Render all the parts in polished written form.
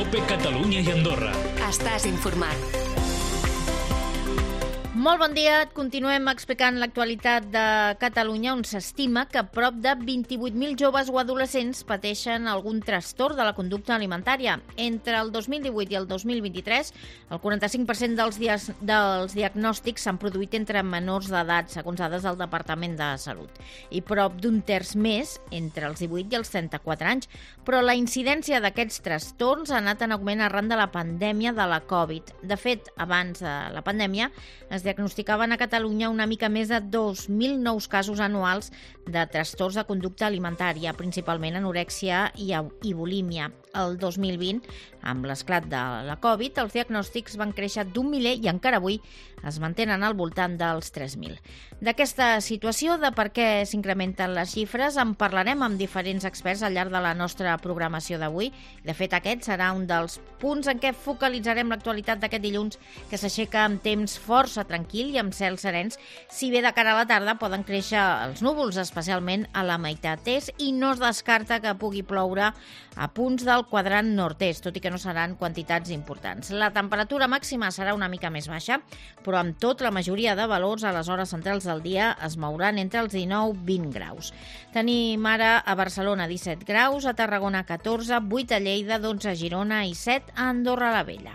COPE Catalunya i Andorra. Estàs informat. Molt bon dia. Continuem explicant l'actualitat de Catalunya, on s'estima que prop de 28.000 joves o adolescents pateixen algun trastorn de la conducta alimentària. Entre el 2018 i el 2023, el 45% dels diagnòstics s'han produït entre menors d'edat, segons dades del Departament de Salut, i prop d'un terç més entre els 18 i els 34 anys. Però la incidència d'aquests trastorns ha anat en augment arran de la pandèmia de la Covid. De fet, abans de la pandèmia, es diagnosticaven a Catalunya una mica més de 2.000 nous casos anuals de trastorns de conducta alimentària, principalment anorèxia i bulímia. El 2020, amb l'esclat de la Covid, els diagnòstics van créixer d'un miler i encara avui es mantenen al voltant dels 3.000. D'aquesta situació, de per què s'incrementen les xifres, en parlarem amb diferents experts al llarg de la nostra programació d'avui. De fet, aquest serà un dels punts en què focalitzarem l'actualitat d'aquest dilluns, que s'aixeca amb temps força tranquil i amb cels serens. Si bé de cara a la tarda poden créixer els núvols, especialment a la meitat est, i no es descarta que pugui ploure a punts del quadrant nord-est, tot i que no seran quantitats importants. La temperatura màxima serà una mica més baixa, però amb tot la majoria de valors a les hores centrals del dia es mouran entre els 19 i 20 graus. Tenim ara a Barcelona 17 graus, a Tarragona 14, 8 a Lleida, 12 a Girona i 7 a Andorra la Vella.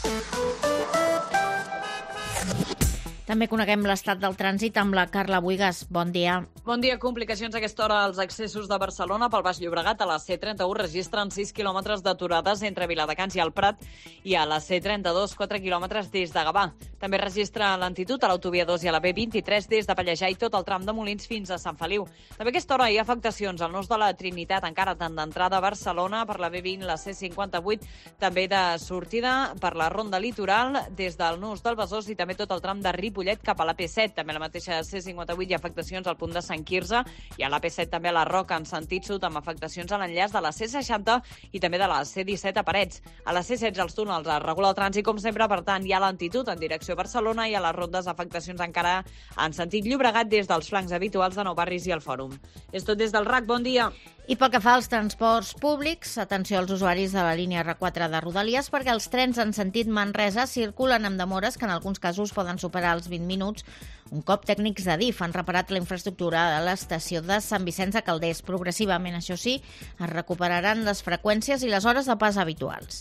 També coneguem l'estat del trànsit amb la Carla Buigas. Bon dia. Bon dia. Complicacions a aquesta hora als accessos de Barcelona. Pel Baix Llobregat, a la C31 registren 6 quilòmetres d'aturades entre Viladecans i el Prat, i a la C32 4 quilòmetres des de Gavà. També registra lentitud a l'autovia 2 i a la B23 des de Pallejà i tot el tram de Molins fins a Sant Feliu. També a aquesta hora hi ha afectacions al nus de la Trinitat, encara tant d'entrada a Barcelona per la B20, la C58, també de sortida per la Ronda Litoral des del nus del Besòs i també tot el tram de Ripollet cap a la P7. També a la mateixa C58 hi ha afectacions al punt de Sant Quirze i a la P7 també a la Roca en sentit sud, amb afectacions a l'enllaç de la C60 i també de la C17 a Parets. A la C16 els túnels es regula el trànsit com sempre, per tant hi ha lentitud en direcció a Barcelona, i a les rondes afectacions encara en sentit Llobregat des dels flancs habituals de Nou Barris i el Fòrum. És tot des del RAC, bon dia. I pel que fa als transports públics, atenció als usuaris de la línia R4 de Rodalies, perquè els trens en sentit Manresa circulen amb demores que en alguns casos poden superar els 20 minuts, un cop tècnics d'Adif han reparat la infraestructura de l'estació de Sant Vicenç de Calders. Progressivament, això sí, es recuperaran les freqüències i les hores de pas habituals.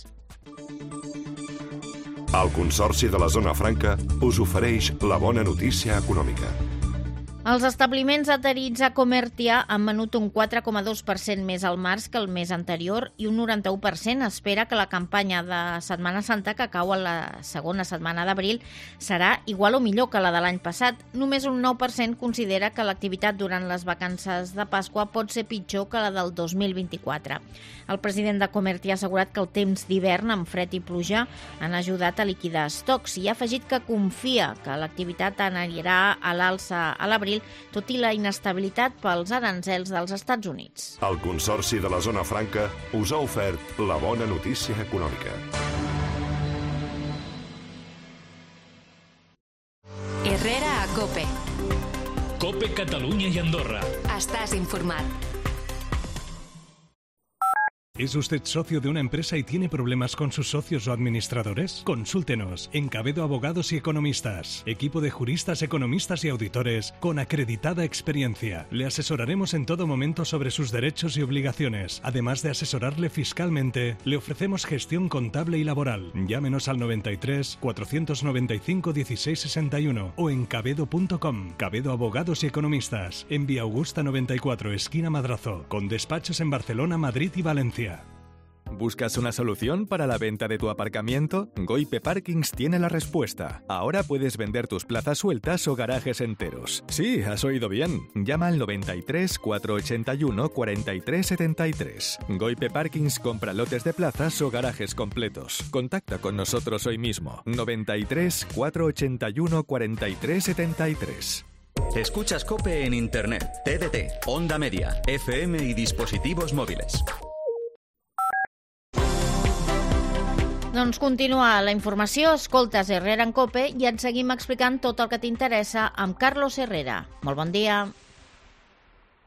El Consorci de la Zona Franca us ofereix la bona notícia econòmica. Els establiments adherits a Comertia han venut un 4,2% més al març que el mes anterior, i un 91% espera que la campanya de Setmana Santa, que cau a la segona setmana d'abril, serà igual o millor que la de l'any passat. Només un 9% considera que l'activitat durant les vacances de Pasqua pot ser pitjor que la del 2024. El president de Comertia ha assegurat que el temps d'hivern amb fred i pluja han ajudat a liquidar estocs, i ha afegit que confia que l'activitat anirà a l'alça a l'abril, tot i la inestabilitat pels aranzels dels Estats Units. El Consorci de la Zona Franca us ha ofert la bona notícia econòmica. Herrera a COPE. COPE Catalunya y Andorra. Estás informat. ¿Es usted socio de una empresa y tiene problemas con sus socios o administradores? Consúltenos en Cabedo Abogados y Economistas, equipo de juristas, economistas y auditores con acreditada experiencia. Le asesoraremos en todo momento sobre sus derechos y obligaciones. Además de asesorarle fiscalmente, le ofrecemos gestión contable y laboral. Llámenos al 93 495 1661 o en cabedo.com. Cabedo Abogados y Economistas, en Vía Augusta 94, esquina Madrazo, con despachos en Barcelona, Madrid y Valencia. ¿Buscas una solución para la venta de tu aparcamiento? Goipe Parkings tiene la respuesta. Ahora puedes vender tus plazas sueltas o garajes enteros. Sí, has oído bien. Llama al 93 481 43 73. Goipe Parkings compra lotes de plazas o garajes completos. Contacta con nosotros hoy mismo. 93 481 43 73. Escuchas COPE en Internet, TDT, Onda Media, FM y dispositivos móviles. Doncs continua la informació, escoltes Herrera en COPE i et seguim explicant tot el que t'interessa amb Carlos Herrera. Molt bon dia.